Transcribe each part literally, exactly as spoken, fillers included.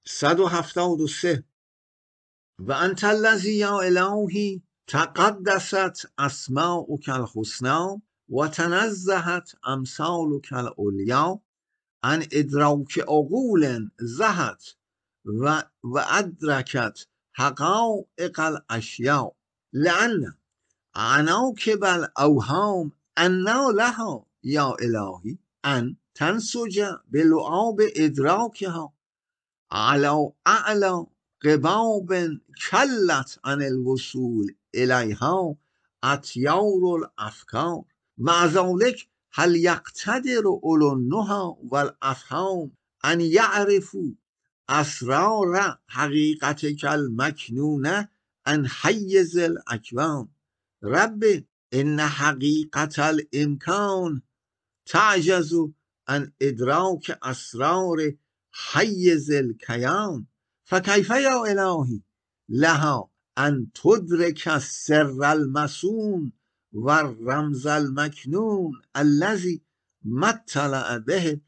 صد و هفتاد و سه. و انت الذی یا الهی تقدست اسماؤک الحسنی و تنزهت امثالک العلیا عن ادراک عقول زهت و, و ادرکت حقائق الاشیاء لأن عناکب الاوهام انا لها یا الهی ان تنسج بلعاب ادراکها على اعلی قباب کلت عن الوصول الیها اطیار الافکار مع ذلك هل یقتدر اولو النهی والافهام ان یعرفوا اسرار حقیقتک المکنونه عن حیز الاکوان رب ان حقیقت الامکان تعجز عن ادراک اسرار حیز الکیان فکیف یا الهی لها ان تدرک السر المصون و الرمز المکنون الذي مطلع به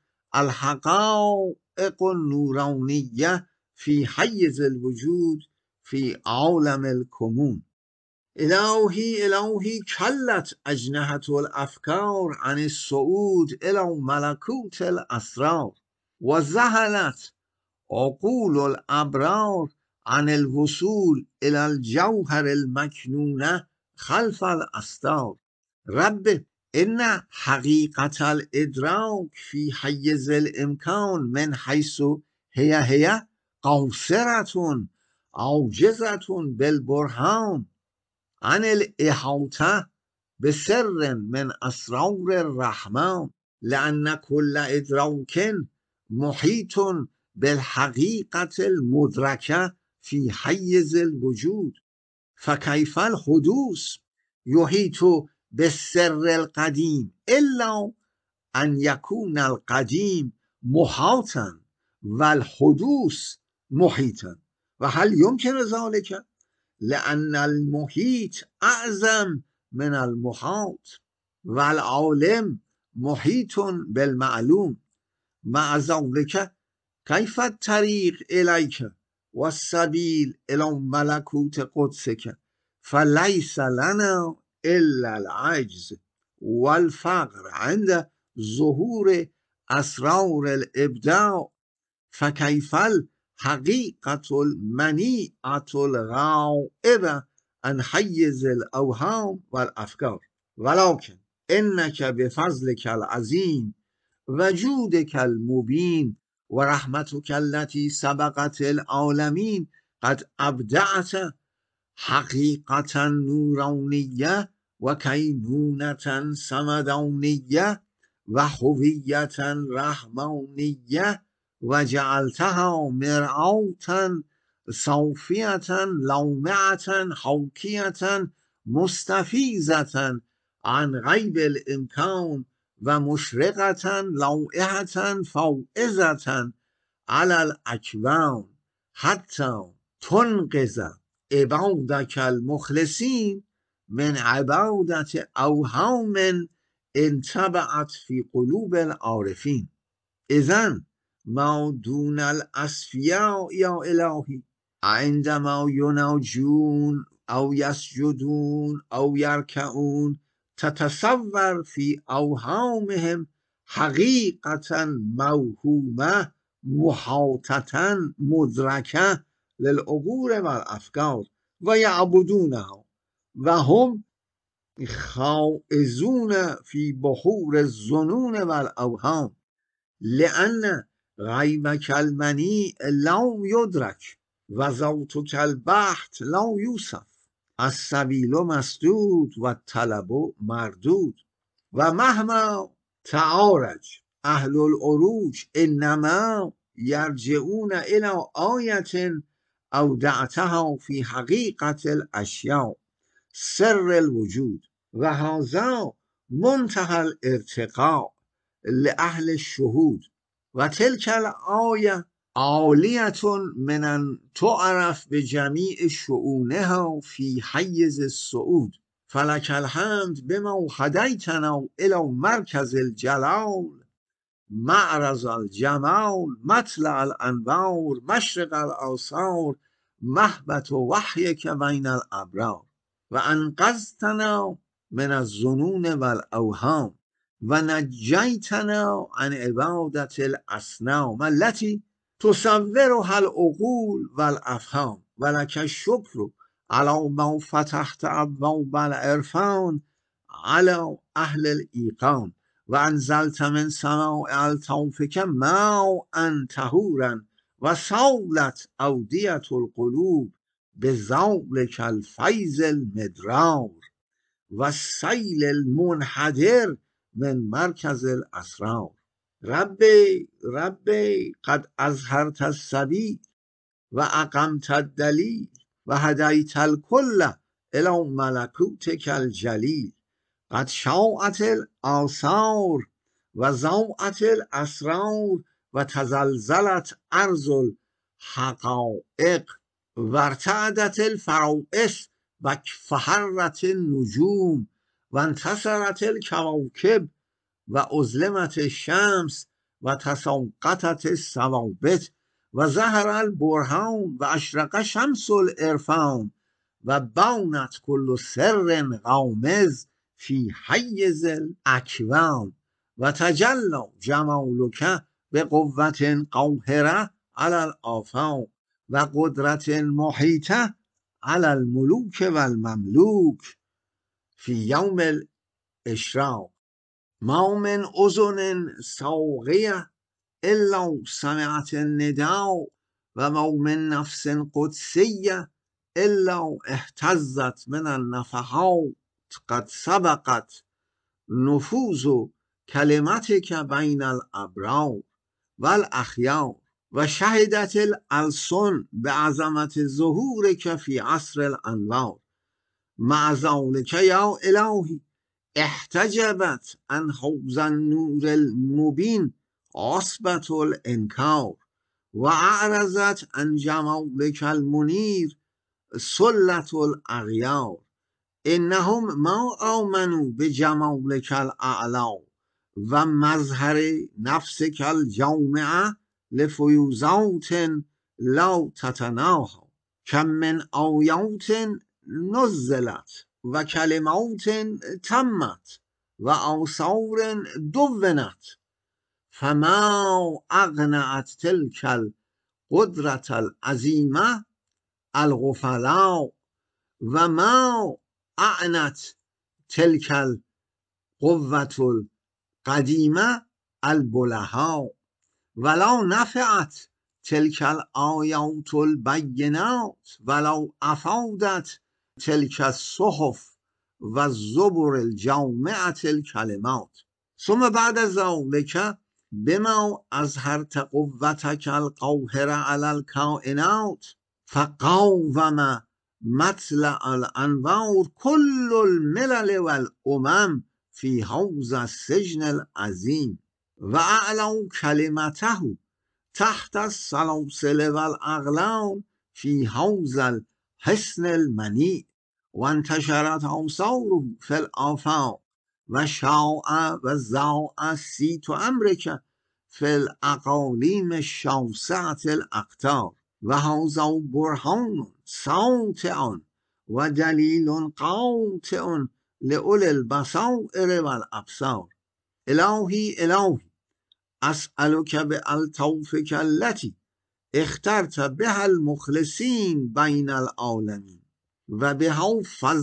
الحقائق النورانیه فی حیز الوجود فی عالم الکمون الهی الهی کلت اجنحة الافکار عن الصعود الى ملکوت الاسرار و ذهلت عقول الابرار عن الوصول الى الجوهر المکنونه خلف الاستار رب ان حقیقت الادراک فی حیز الامکان من حیث هی هی قاصرة عاجزة بالبرهان عن الاحاطه بسر من اسرار الرحمن لان كل ادراک محیط بالحقیقة المدرکه فی حیز الوجود فکیف الحدوث یحیط بالسر القدیم الا ان یکون القدیم محاطا و الحدوث محیطا و هل یمکن ذلك لأن المحیط اعظم من المحاط و العالم محیط بالمعلوم مع ذلك کیف الطریق الیک و السبیل الی ملکوت قدسک فلیس لنا الا العجز والفقر عند ظهور اسرار الابداع فکیف الحقیقة المنیعة الغائبة عن حیز الاوهام والافکار ولکن انک بفضلک العظیم و جودک المبین و رحمتک التي سبقت العالمین قد ابدعت حقیقة نورانیه و کینونة صمدانیه و هویة رحمانیه و جعلتها مرآة صافیة لامعة حاکیة مستفیضة عن غیب الامکان و مشرقة لائحة فائضة علی الاکوان حتی تنقذ عبادک المخلصین من عبادة اوهام انطبعت فی قلوب العارفین اذن ما دون الاصفیاء یا الهی عندما یناجون او یسجدون او یرکعون تتصور فی اوهامهم حقیقة موهومه محاطة مدرکه للعقول و الافکار و یعبدونها و هم خائضون فی بحور الظنون و الاوهام لأن غیبک المنیع لا یدرک و ذاتک البحت لا یوصف السبیل مسدود و الطلب مردود و مهما تعارج اهل العروج انما یرجعون الی آیة اودعتها فی حقیقة الاشیاء سر الوجود و هذا منتهى الارتقاء لأهل الشهود و تلك الآیه عالیة من ان تعرف بجمیع شؤونها فی حیز الصعود فلک الحمد بما هدیتنا الی مرکز الجلال معرض الجمال مطلع الانوار مشرق الآثار محبت وحیک بین الابرار و انقذتنا من الظنون و الاوهام و نجیتنا عن عبادت الاصنام التي تصورها العقول و الافهام و لک الشکر علی ما فتحت ابواب العرفان علی اهل الایقان و انزلت من سماء الطوفک ماء طهورا و سالت اودیة القلوب بذلک الفیض المدرار و السیل المنحدر من مرکز الاسرار ربی ربی قد اظهرت السبیل و اقمت الدلیل و هدیت الکل الی ملکوتک الجلیل قد شاعت الآثار و ضاعت الاسرار و تزلزلت ارض الحقایق و ارتعدت الفرائص و فحرت النجوم و انتصرت الکواکب و ازلمت الشمس و تساقطت الثوابت و ظهر البرهان و اشرق شمس العرفان و بانت کل سر غامض فی حیز الاکوان و تجلی جمالک بقوة قاهرة علی الآفاق و قدرت محیطة علی الملوک و المملوک فی یوم الاشراق ما من اذن صاغیة الا سمعت النداء و ما من نفس قدسیة الا اهتزت من النفحات قد سبقت نفوذ کلمتک بین الابرار و الاخیار و شهدت الالسن بعظمت ظهورک فی عصر الانوار مع ذلک یا الهی احتجبت عن حوض النور المبین عصبة الانکار و اعرضت عن جمالک المنیر سلة الاغیار انهم ما آمنوا بجمالک الاعلی و مظهر نفسک الجامعه لفیوزات لا تتناهی کم من آیات نزلت و کلمات تمت و آثار دونت فما اغنت تلک القدرة العظیمه الغفلاء و ما اعنت تلک القوة القدیمه البلهاء ولا نفعت تلک الآیات البینات ولا افادت تلک الصحف و الزبر الجامعة الکلمات ثم بعد ذلك بما اظهرت قوتک القاهرة علی الکائنات فقاوم مطلع الانوار كل الملل والامم في حوض السجن العظیم و اعلوا کلمته تحت السلاسل والاغلال في حوض الحصن المنیع و انتشرت آثاره في الآفاق و شاع و ضاع صیت امرک في الاقالیم الشاسعة الاقطار و هذا برهان ساطع و دلیل قاطع لأولی البصائر و الابصار الهی الهی اسألک بالطوفک التي اخترت بها المخلصین بین العالمین و بها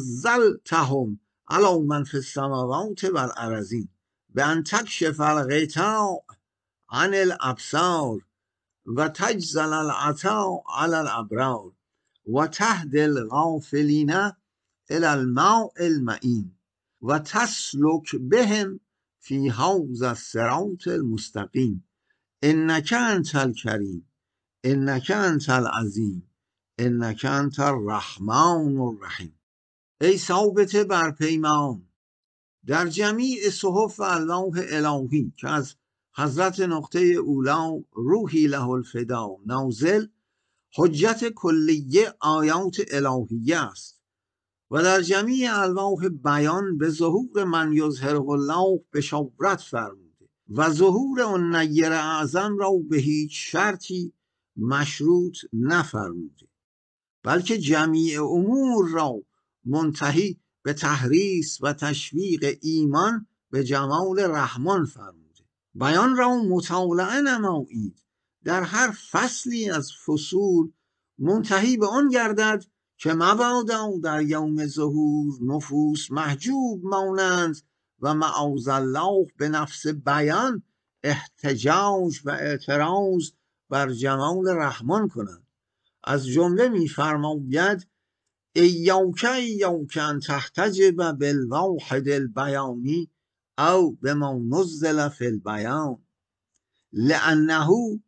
فضلتهم علی من فی السماوات و الارضین بان تکشف الغطاء عن الابصار و تجزل العطاء علی الابرار و تهدی الغافلین الی الماء المعین و تسلک بهم فی حوض الصراط المستقیم انک انت الکریم انک انت العظیم انک انت الرحمن الرحیم. ای ثابت بر پیمان در جمیع صحف و الواح الهی که از حضرت نقطه اولی روحی له الفدا نازل حجت کلیه آیات الهیه است و در جمیع الواح بیان به ظهور من یظهره الله بشارت فرموده و ظهور اون نیر اعظم را به هیچ شرطی مشروط نفرموده، بلکه جمیع امور را منتهی به تحریص و تشویق ایمان به جمال رحمان فرموده. بیان را مطالعه نمایید، در هر فصلی از فصول منتهی به آن گردد که مبادا در یوم ظهور نفوس محجوب مانند و معاذالله به نفس بیان احتجاج و اعتراض بر جمال رحمان کنند. از جمله می‌فرماید ایاک ایاک ان تحتجب بالواحد البیانی او بما نزل فی البیان لانه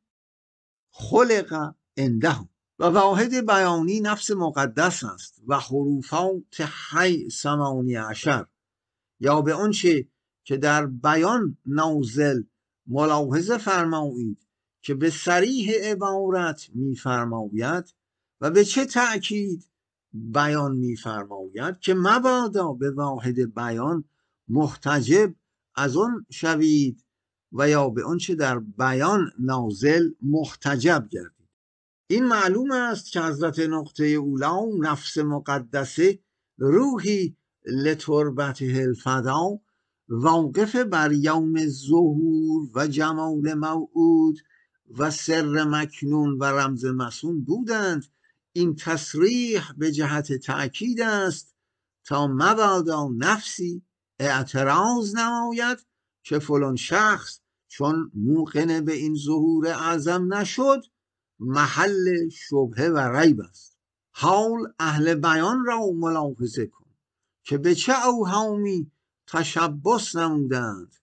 خلق عنده. و واحد بیانی نفس مقدس است و حروفات حی ثمانی عشر، یا به آنچه که در بیان نازل ملاحظه فرمایید که به صریح عبارت می‌فرماید و به چه تأکید بیان می‌فرماید که مبادا به واحد بیان محتجب از آن شوید و یا به آنچه در بیان نازل محتجب گردید. این معلوم است که حضرت نقطه اولا نفس مقدسه روحی لتربته الفدا واقف بر یوم ظهور و جمال موعود و سر مکنون و رمز مسون بودند. این تصریح به جهت تأکید است تا مبادا نفسی اعتراض نماید که فلان شخص چون موقن به این ظهور اعظم نشد محل شبهه و ریب است. حال اهل بیان را ملاحظه کن که به چه اوهامی تشبث نمودند،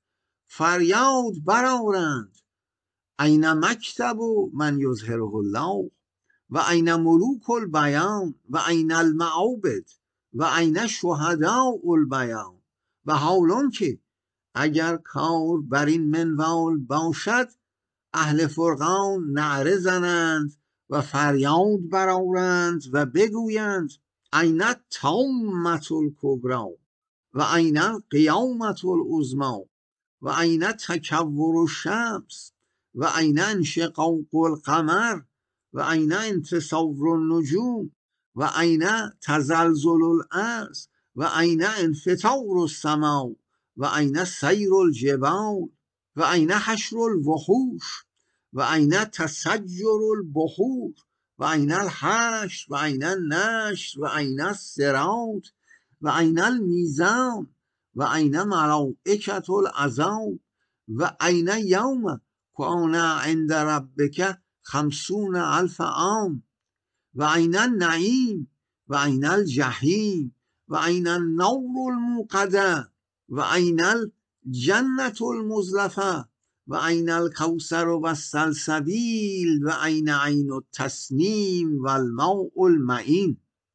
فریاد برآورند این مکتب و من یظهره الله و این ملوک البیان و این المعابد و این شهداء البیان. و حالان که اگر کار بر این منوال باشد اهل فرقان نعره زنند و فریاد برآورند و بگویند این الطامة الکبری و این القیامة العظمی و این تکور الشمس و این انشقاق القمر و این انتصار النجوم و این تزلزل الارض و این انفطار السماء و این سیر الجبال و این حشر الوحوش و این تسجر البحور و این الحشر و این النشر و این الصراط و این المیزان و این ملائکة العذاب و این یوم کان عند ربک خمسون الف عام و این النعیم و این الجحیم و این النار الموقده و این الجنة المزلفه و این الکوثر و السلسبیل و این عین التسنیم و الماء المعین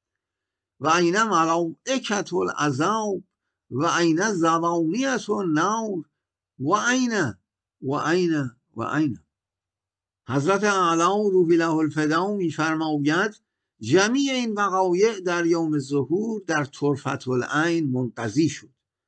و این ملائکة العذاب و این زبانیة النار و این و این و این. حضرت اعلی روح له الفدا می‌فرماید جمیع این وقایع در یوم ظهور در طرفة العین منقضی شد.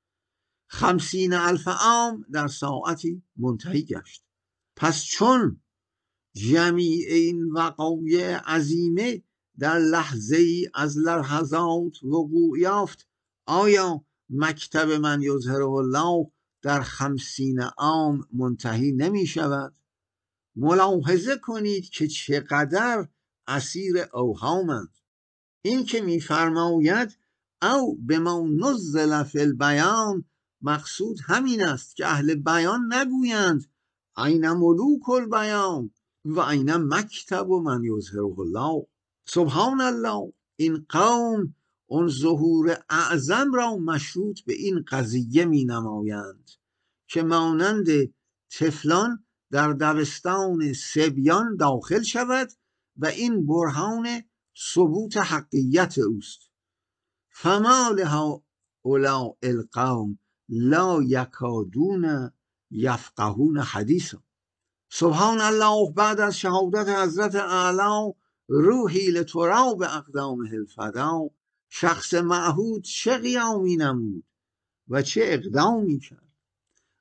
خمسین الف عام در ساعتی منتهی گشت. پس چون جمیع این وقایع عظیمه در لحظه ای از لحظات وقوع یافت، آیا مکتب من یظهره الله در خمسین عام منتهی نمی شود؟ ملاحظه کنید که چقدر اسیر اوهامند. این که می‌فرماید او بما نزل فی البیان، مقصود همین است که اهل بیان نگویند این ملوک البیان و این مکتب و من یظهره الله. سبحان الله، این قوم اون ظهور اعظم را مشروط به این قضیه می نمایند که مانند طفلان در دبستان صبیان داخل شود و این برهان ثبوت حقیت اوست. فما لهؤلاء القوم لا یکادون یفقهون حدیثا. سبحان الله. بعد از شهادت حضرت اعلی روحی لتراب اقدامه الفدا، شخص معهود چه قیامی نمود و چه اقدامی کرد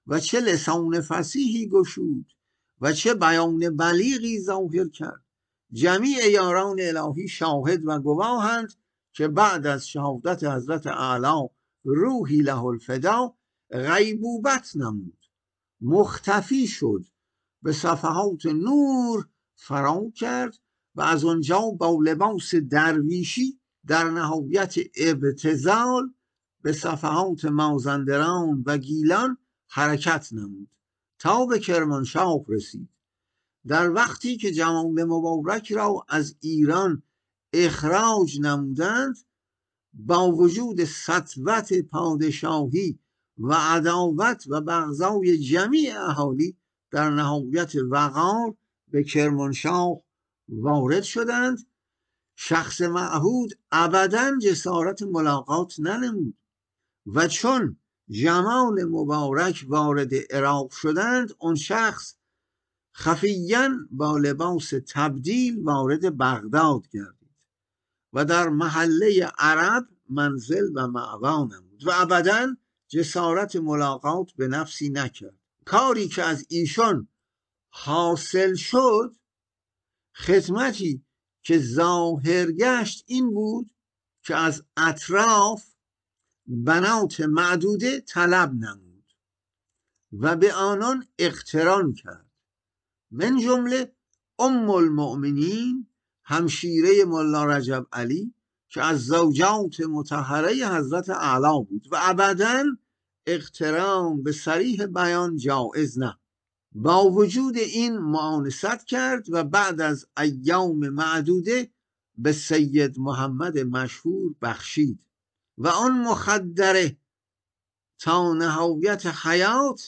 و چه لسان فصیحی گشود و چه بیان بلیغی ظاهر کرد. جمیع یاران الهی شاهد و گواهند که بعد از شهادت حضرت اعلی روحی له الفدا غیبوبت نمود، مختفی شد، به صفحات نور فرا کرد و از آنجا با لباس درویشی در نهایت ابتذال به صفحات مازندران و گیلان حرکت نمود تا به کرمانشاه رسید. در وقتی که جمال مبارک را از ایران اخراج نمودند، با وجود سطوت پادشاهی و عداوت و بغضای جمیع اهالی در نهایت وقار به کرمانشاه وارد شدند. شخص معهود ابداً جسارت ملاقات ننمود و چون جمال مبارک وارد عراق شدند، اون شخص خفیاً با لباس تبدیل وارد بغداد گردید و در محله عرب منزل و مأوا نمود و ابداً جسارت ملاقات به نفسی نکرد. کاری که از ایشان حاصل شد، خدمتی که ظاهر گشت این بود که از اطراف بنات معدوده طلب نمود و به آنان اقتران کرد، من جمله ام المؤمنین همشیره ملا رجب علی که از زوجات مطهره حضرت اعلی بود و ابداً اقتران به صریح بیان جایز نه. با وجود این معانست کرد و بعد از ایام معدوده به سید محمد مشهور بخشید و آن مخدره تا نهایت حیات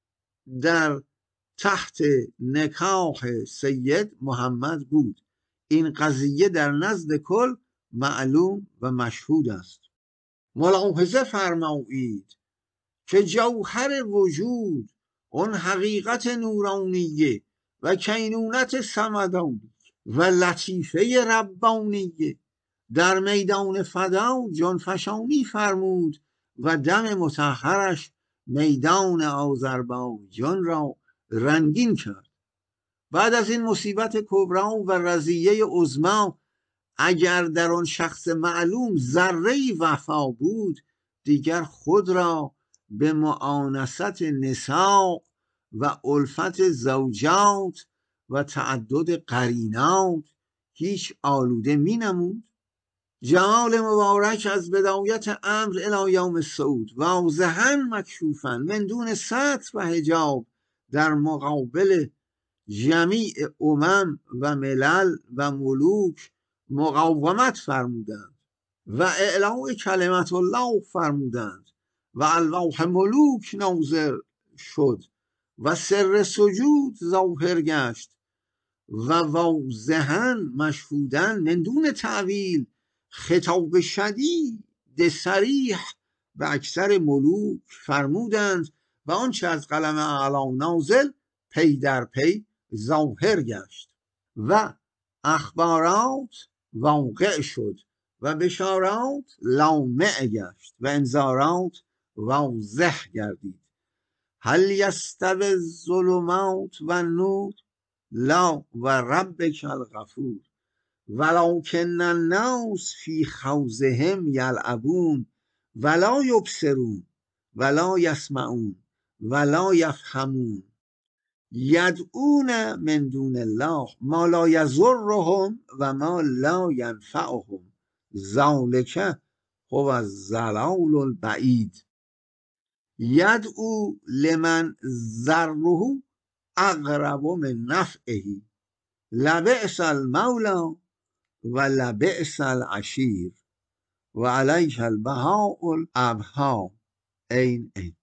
در تحت نکاح سید محمد بود. این قضیه در نزد کل معلوم و مشهود است. ملاحظه فرمایید که جوهر وجود، اون حقیقت نورانیه و کینونت صمدانی و لطیفه ربانیه در میدان فدا جانفشانی فرمود و دم مطهرش میدان آذربایجان را رنگین کرد. بعد از این مصیبت کبرا و رضیه عظما اگر در آن شخص معلوم ذره‌ای وفا بود، دیگر خود را به معانست نساء و الفت زوجات و تعدد قرینات هیچ آلوده می نمود. جمال مبارک از بدایت امر الی یوم الصعود واضحاً مکشوفاً من دون ستر و حجاب در مقابل جمیع امم و ملل و ملوک مقاومت فرمودند و اعلاء کلمت الله فرمودند و الواح ملوک نازل شد و سر سجود ظاهر گشت و واضحاً مشهوداً من دون تعویل خطاب شدید صریح به اکثر ملوک فرمودند و آنچه از قلم اعلی نازل پی در پی ظاهر گشت و اخبارات واقع شد و بشارات لامع گشت و انذارات واضح گردید. هل یستوی الظلمات و النور لا و ربک الغفور ولکن الناس فی خوضهم یلعبون ولا یبصرون ولا یسمعون ولا یفهمون یدعون من دون الله ما لا یضرهم و ما لا ینفعهم ذلک هو الضلال البعید. یدعو لمن ضره اقرب من نفعه لبئس المولى و لبئس العشیر و علیه البهاء الابها. این این